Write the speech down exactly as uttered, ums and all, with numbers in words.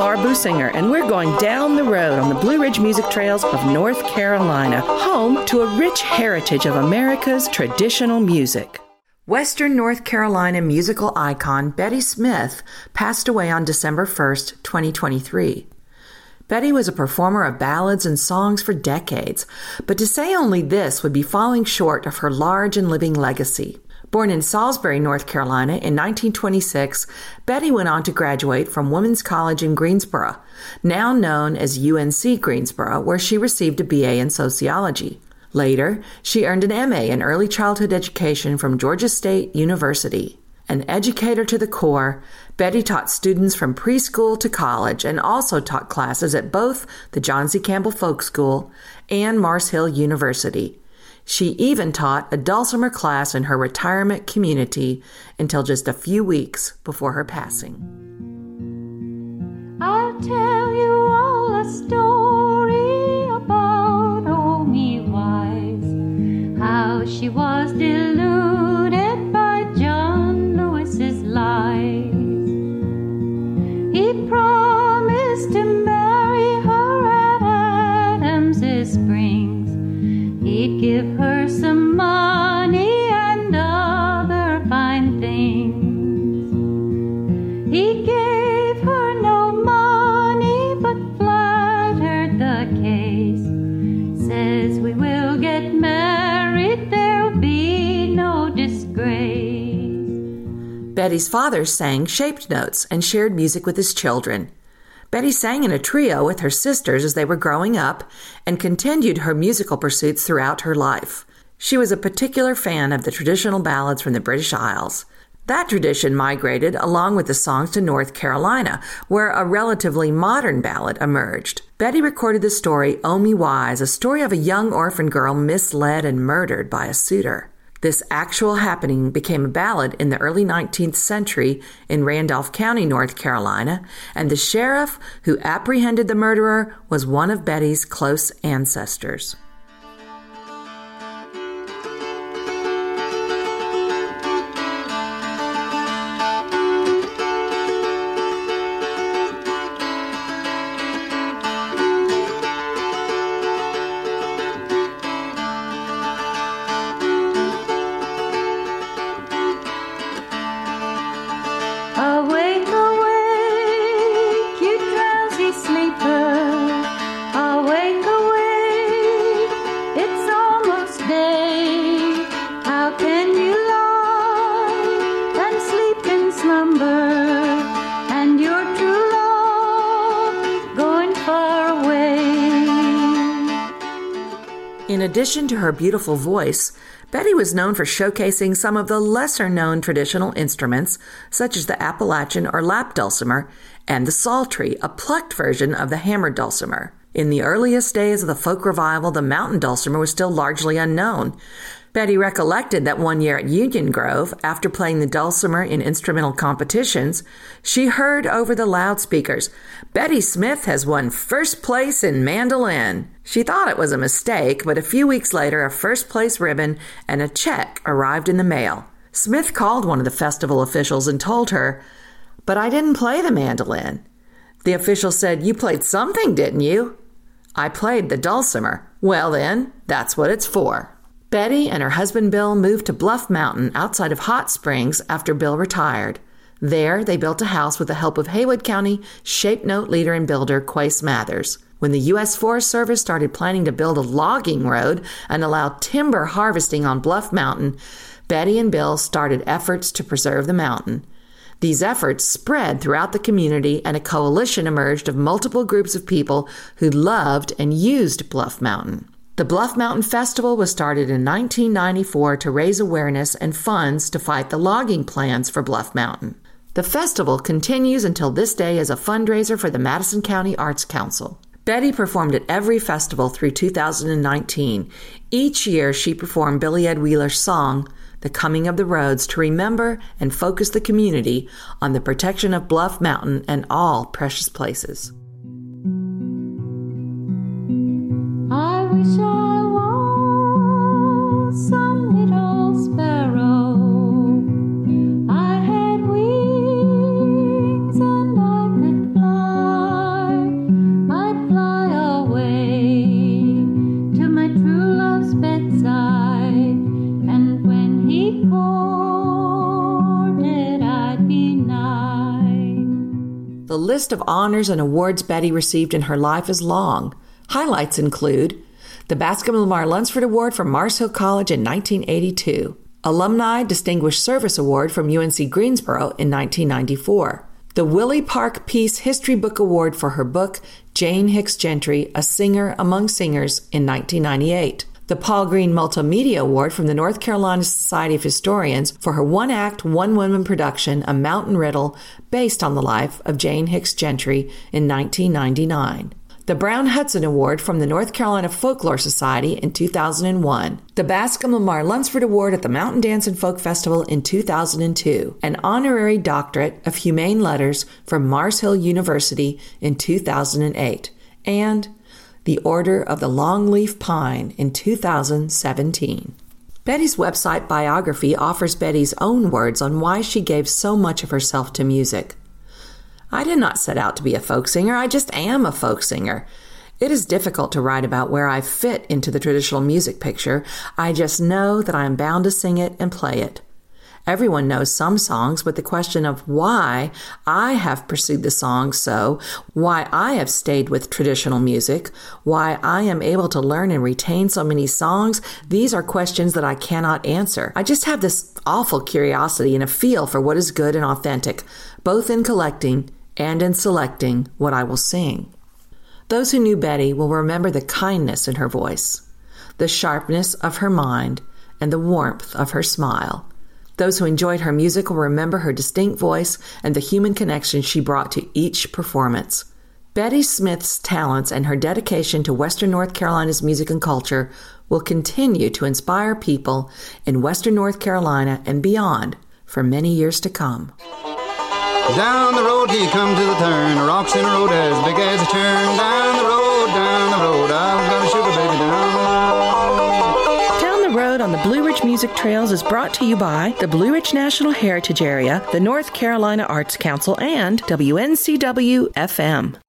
Laura Businger, and we're going down the road on the Blue Ridge music trails of North Carolina, home to a rich heritage of America's traditional music. Western North Carolina musical icon Betty Smith passed away on December first, twenty twenty-three. Betty was a performer of ballads and songs for decades, but to say only this would be falling short of her large and living legacy. Born in Salisbury, North Carolina in nineteen twenty-six, Betty went on to graduate from Women's College in Greensboro, now known as U N C Greensboro, where she received a B A in sociology. Later, she earned an M A in early childhood education from Georgia State University. An educator to the core, Betty taught students from preschool to college and also taught classes at both the John C. Campbell Folk School and Mars Hill University. She even taught a dulcimer class in her retirement community until just a few weeks before her passing. I'll tell you all a story about Omi Wise, how she was deluded by John Lewis's lies. He promised to marry her at Adams's Springs. He'd give her some money and other fine things. He gave her no money but flattered the case. Says we will get married, there'll be no disgrace. Betty's father sang shaped notes and shared music with his children. Betty sang in a trio with her sisters as they were growing up and continued her musical pursuits throughout her life. She was a particular fan of the traditional ballads from the British Isles. That tradition migrated along with the songs to North Carolina, where a relatively modern ballad emerged. Betty recorded the story Omi Wise, a story of a young orphan girl misled and murdered by a suitor. This actual happening became a ballad in the early nineteenth century in Randolph County, North Carolina, and the sheriff who apprehended the murderer was one of Betty's close ancestors. In addition to her beautiful voice, Betty was known for showcasing some of the lesser-known traditional instruments, such as the Appalachian or lap dulcimer, and the psaltery, a plucked version of the hammered dulcimer. In the earliest days of the folk revival, the mountain dulcimer was still largely unknown. Betty recollected that one year at Union Grove, after playing the dulcimer in instrumental competitions, she heard over the loudspeakers, "Betty Smith has won first place in mandolin." She thought it was a mistake, but a few weeks later, a first-place ribbon and a check arrived in the mail. Smith called one of the festival officials and told her, "But I didn't play the mandolin." The official said, "You played something, didn't you?" "I played the dulcimer." "Well then, that's what it's for." Betty and her husband Bill moved to Bluff Mountain outside of Hot Springs after Bill retired. There, they built a house with the help of Haywood County shape note leader and builder Quace Mathers. When the U S Forest Service started planning to build a logging road and allow timber harvesting on Bluff Mountain, Betty and Bill started efforts to preserve the mountain. These efforts spread throughout the community, and a coalition emerged of multiple groups of people who loved and used Bluff Mountain. The Bluff Mountain Festival was started in nineteen ninety-four to raise awareness and funds to fight the logging plans for Bluff Mountain. The festival continues until this day as a fundraiser for the Madison County Arts Council. Betty performed at every festival through two thousand nineteen. Each year she performed Billy Ed Wheeler's song, The Coming of the Roads, to remember and focus the community on the protection of Bluff Mountain and all precious places. I wish I was some little sparrow. I had wings and I could fly. The list of honors and awards Betty received in her life is long. Highlights include the Bascom Lamar Lunsford Award from Mars Hill College in nineteen eighty-two, Alumni Distinguished Service Award from U N C Greensboro in nineteen ninety-four, the Willie Park Peace History Book Award for her book Jane Hicks Gentry, A Singer Among Singers in nineteen ninety-eight, the Paul Green Multimedia Award from the North Carolina Society of Historians for her one-act, one-woman production, A Mountain Riddle, based on the life of Jane Hicks Gentry in nineteen ninety-nine. The Brown Hudson Award from the North Carolina Folklore Society in two thousand one, the Bascom Lamar Lunsford Award at the Mountain Dance and Folk Festival in two thousand two, an honorary doctorate of humane letters from Mars Hill University in two thousand eight, and the Order of the Longleaf Pine in two thousand seventeen. Betty's website biography offers Betty's own words on why she gave so much of herself to music. I did not set out to be a folk singer, I just am a folk singer. It is difficult to write about where I fit into the traditional music picture. I just know that I am bound to sing it and play it. Everyone knows some songs, but the question of why I have pursued the song so, why I have stayed with traditional music, why I am able to learn and retain so many songs, these are questions that I cannot answer. I just have this awful curiosity and a feel for what is good and authentic, both in collecting and in selecting what I will sing. Those who knew Betty will remember the kindness in her voice, the sharpness of her mind, and the warmth of her smile. Those who enjoyed her music will remember her distinct voice and the human connection she brought to each performance. Betty Smith's talents and her dedication to Western North Carolina's music and culture will continue to inspire people in Western North Carolina and beyond for many years to come. Down the road he come to the turn, rocks in a road as big as a churn. Down the road, down the road, I've got a sugar baby down the road. Down the Road on the Blue Ridge Music Trails is brought to you by the Blue Ridge National Heritage Area, the North Carolina Arts Council, and W N C W F M.